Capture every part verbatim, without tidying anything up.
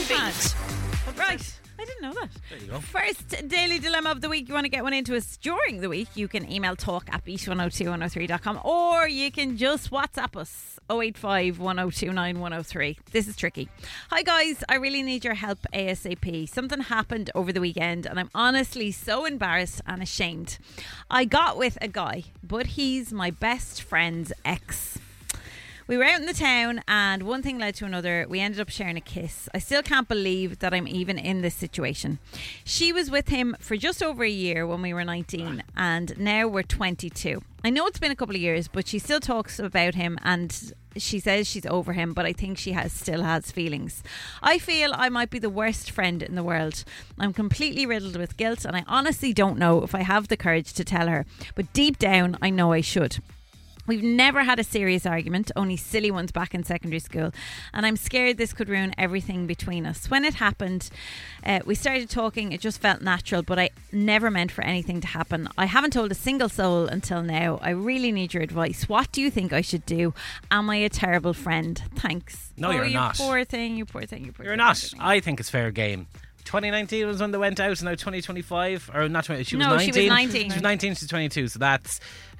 Feet. Right. I didn't know that. There you go. First Daily Dilemma of the week. You want to get one into us during the week, you can email talk at beat one oh two one oh three dot com, or you can just WhatsApp us oh eight five, one oh two nine, one oh three. This is tricky. Hi guys, I really need your help ASAP. Something happened over the weekend and I'm honestly so embarrassed and ashamed. I got with a guy, but he's my best friend's ex. We were out in the town and one thing led to another. We ended up sharing a kiss. I still can't believe that I'm even in this situation. She was with him for just over a year when we were nineteen and now we're twenty-two. I know it's been a couple of years, but she still talks about him and she says she's over him, but I think she has still has feelings. I feel I might be the worst friend in the world. I'm completely riddled with guilt and I honestly don't know if I have the courage to tell her, but deep down I know I should. We've never had a serious argument, only silly ones back in secondary school, and I'm scared this could ruin everything between us. When it happened, uh, we started talking, it just felt natural, but I never meant for anything to happen. I haven't told a single soul until now. I really need your advice. What do you think I should do? Am I a terrible friend? Thanks. No, oh, you're you not. poor thing, you poor thing, you poor You're thing. not. I think it's fair game. twenty nineteen was when they went out, and now twenty twenty-five, or not twenty. She was No, nineteen. she was nineteen. She was nineteen. She's twenty-two. So that's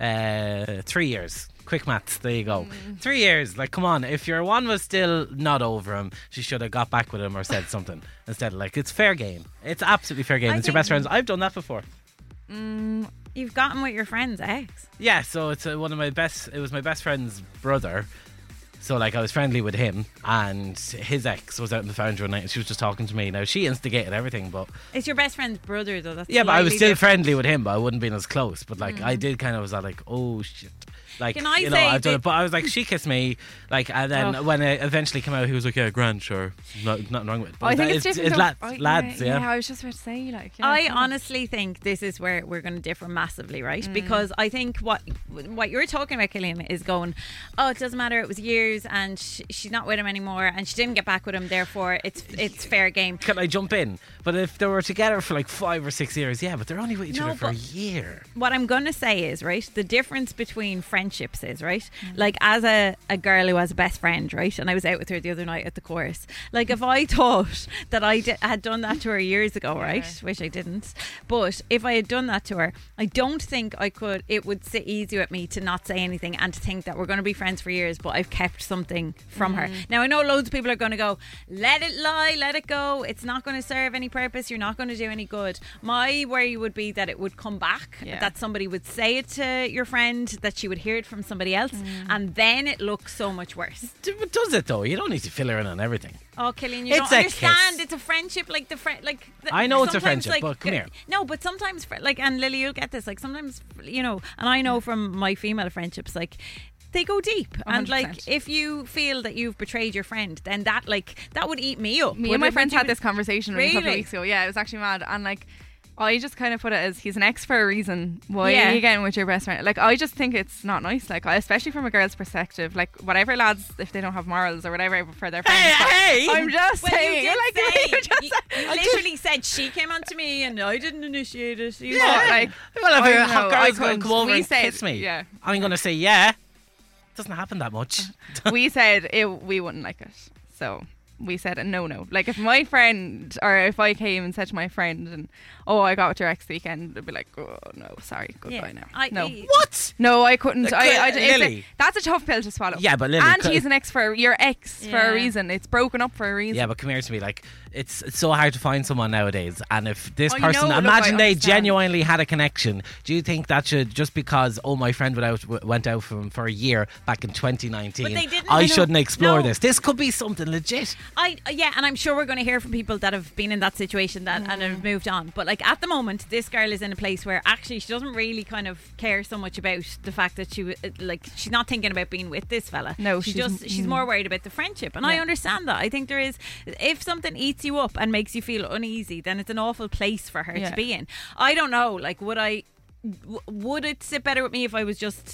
uh, three years. Quick maths. There you go. Mm. Three years. Like, come on. If your one was still not over him, she should have got back with him or said something instead. Like, it's fair game. It's absolutely fair game. I It's your think- best friends. I've done that before. Mm, you've gotten with your friend's ex. Yeah. So it's uh, one of my best. It was my best friend's brother. So, like, I was friendly with him, and his ex was out in the foundry one night, and she was just talking to me. Now, she instigated everything, but It's your best friend's brother, though. That's yeah, but I was slightly still different. friendly with him, but I wouldn't been as close. But like, I did kind of was like, oh shit. Like, Can I you know, say I've done that- it, but I was like, she kissed me, like, and then Oh. when it eventually came out, he was like, yeah, grand, sure, no, nothing wrong with it. But I think that- it's different. it's though. lads, I- lads, yeah. I was just about to say, like, you know, I it's not- honestly think this is where we're going to differ massively, right? Mm. Because I think what what you're talking about, Killian, is going, oh, it doesn't matter. It was years, and sh- she's not with him anymore, and she didn't get back with him. Therefore, it's it's fair game. Can I jump in? But if they were together for like five or six years, yeah, but they're only with each No, other for a but- year. What I'm going to say is, right, the difference between friendships is, right, like as a, a girl who has a best friend, right, and I was out with her the other night at the chorus, like if I thought that I di- had done that to her years ago, right, which I didn't, but if I had done that to her, I don't think I could, it would sit easy with me to not say anything and to think that we're going to be friends for years, but I've kept something from her. Now I know loads of people are going to go, let it lie, let it go, it's not going to serve any purpose, you're not going to do any good. My worry would be that it would come back, Yeah. that somebody would say it to your friend, that she would hear it from somebody else, and then it looks so much worse. D- But does it though? You don't need to fill her in on everything. Oh, Killian, you It's don't a understand. kiss. It's a friendship, like the friend, like the, I know it's a sometimes, friendship, but come here. No, but sometimes, fr- like, and Lily, you'll get this. Like sometimes, you know, and I know from my female friendships, like. They go deep, and one hundred like percent. if you feel that you've betrayed your friend, then that like that would eat me up. Me Would and my it? friends Would you had be- this conversation a couple of Really? weeks ago. Yeah, it was actually mad. And like, I just kind of put it as he's an ex for a reason. Why Yeah. are you getting with your best friend? Like, I just think it's not nice. Like, I- especially from a girl's perspective. Like, whatever lads, if they don't have morals or whatever for their friends. Hey, but hey! I'm just Well, saying. you did like, say, you just you, said- you literally said she came on to me and I didn't initiate it. You Yeah, know, like, Well, if I a know, hot I girl's going to couldn't. come over We and said- kiss me, yeah. I'm going to say yeah. Doesn't happen that much. we said it, we wouldn't like it. So we said a no no. Like if my friend or if I came and said to my friend and oh I got with your ex the weekend, they'd be like, oh no, sorry, goodbye Yeah. now. I- no. I- What? No, I couldn't. Like, I, I, uh, it's a- Lily. that's a tough pill to swallow. Yeah, but Lily, and c- he's an ex for your ex for Yeah. a reason. It's broken up for a reason. Yeah, but come here to me. Like, it's, it's so hard to find someone nowadays. And if this Oh, you person, know, look, imagine I they understand. genuinely had a connection, do you think that should, just because, oh, my friend went out, w- went out from for a year back in twenty nineteen, But they didn't- I I know. shouldn't explore No. this? This could be something legit. I yeah, and I'm sure we're going to hear from people that have been in that situation that and have moved on. But like at the moment, this girl is in a place where actually she doesn't really kind of care so much about the fact that she w- like she's not thinking about being with this fella. No, she she's- just she's mm. more worried about the friendship, and I Yeah. understand that. I think there is, if something eats you up and makes you feel uneasy, then it's an awful place for her Yeah. to be in. I don't know. Like, would I? W- would it sit better with me if I was just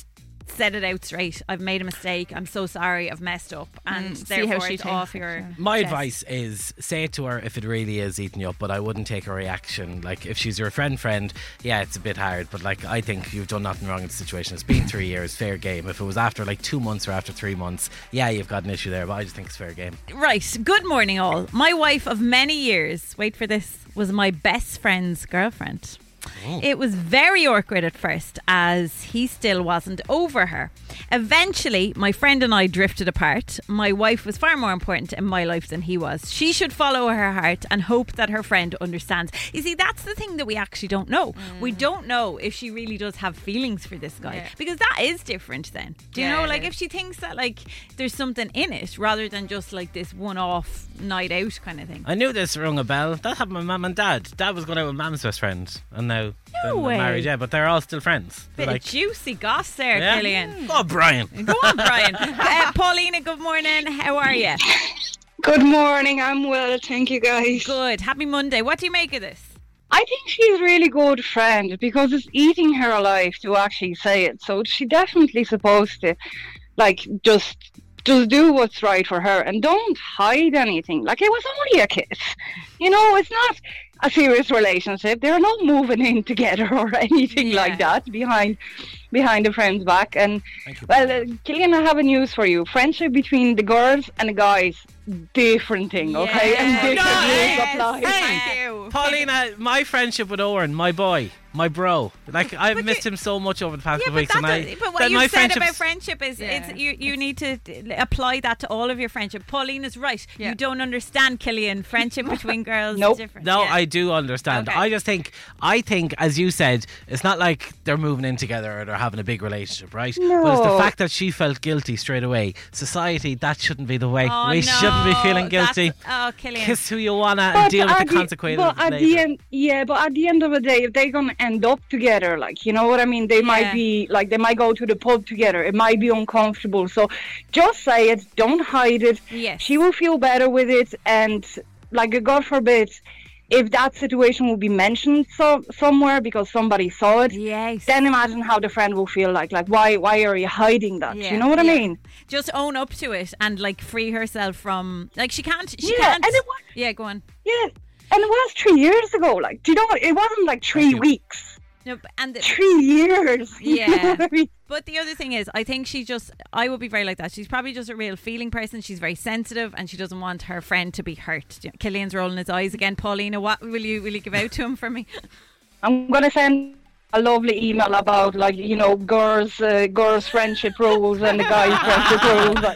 set it out straight. I've made a mistake. I'm so sorry. I've messed up, and Mm, see how therefore she it's takes off it, your. yeah. My chest. advice is say it to her if it really is eating you up, but I wouldn't take a reaction. Like if she's your friend friend, yeah, it's a bit hard, but like I think you've done nothing wrong in the situation. It's been three years, fair game. If it was after like two months or after three months, yeah, you've got an issue there, but I just think it's fair game. Right. Good morning, all. My wife of many years, wait for this, was my best friend's girlfriend. Oh. It was very awkward at first as he still wasn't over her. Eventually, my friend and I drifted apart. My wife was far more important in my life than he was. She should follow her heart and hope that her friend understands. You see, that's the thing that we actually don't know. Mm. We don't know if she really does have feelings for this guy, Yeah. because that is different then. Do you Yeah, know, it like is. if she thinks that like there's something in it rather than just like this one-off night out kind of thing. I knew this rung a bell. That happened with mum and dad. Dad was going out with mum's best friend, and now they're way. married. Yeah, but they're all still friends. Bit They're of juicy goss there, yeah. Killian. Oh, Brian. Go on, Brian. uh, Paulina, good morning. How are you? Good morning, I'm well, thank you guys. Good. Happy Monday. What do you make of this? I think she's a really good friend because it's eating her alive to actually say it. So she definitely supposed to, like, just just do what's right for her and don't hide anything. Like, it was only a kiss. You know, it's not a serious relationship. They're not moving in together or anything Yeah. like that behind behind a friend's back. And Thank you. well, uh, Killian, I have a news for you. Friendship between the girls and the guys, different thing, okay? Yes. And different No, rules yes. apply. Hey. Thank you. Paulina, my friendship with Owen, my boy, my bro. Like I've But missed you- him so much over the past Yeah, couple but, weeks, that and I. does- but what that you my said about friendships- friendship is Yeah. it's you, you need to d- apply that to all of your friendship. Paulina's right. Yeah. You don't understand, Killian. Friendship between girls Nope. is different. No, Yeah. I do understand. Okay. I just think, I think, as you said, it's not like they're moving in together or they're having a big relationship, right? But it's the No. fact that she felt guilty straight away. Society, that shouldn't be the way. Oh, we no. shouldn't be feeling guilty. That's- Oh, Killian. Kiss who you wanna and But deal with the at the- consequences But at later. the end, yeah, but at the end of the day, if they're gonna end up together, like, you know what I mean, they Yeah. might be like they might go to the pub together. It might be uncomfortable, so just say it. Don't hide it. Yes. She will feel better with it, and like, God forbid, if that situation will be mentioned so somewhere because somebody saw it. Yes. Then imagine how the friend will feel like, like why, why are you hiding that? Yeah, You know what yeah. I mean? Just own up to it and like free herself from like she can't. She Yeah, can't. and it was- yeah, go on. Yeah, and it was three years ago. Like, do you know? It wasn't like three Thank you. weeks. No, b- and the, Three years. You know Yeah. what I mean? but the other thing is, I think she just. I would be very like that. She's probably just a real feeling person. She's very sensitive, and she doesn't want her friend to be hurt. Do you- Killian's rolling his eyes again. Paulina, what will you will you give out to him for me? I'm gonna send a lovely email about, like, you know, girls, uh, girls friendship rules and the guys friendship rules. Like,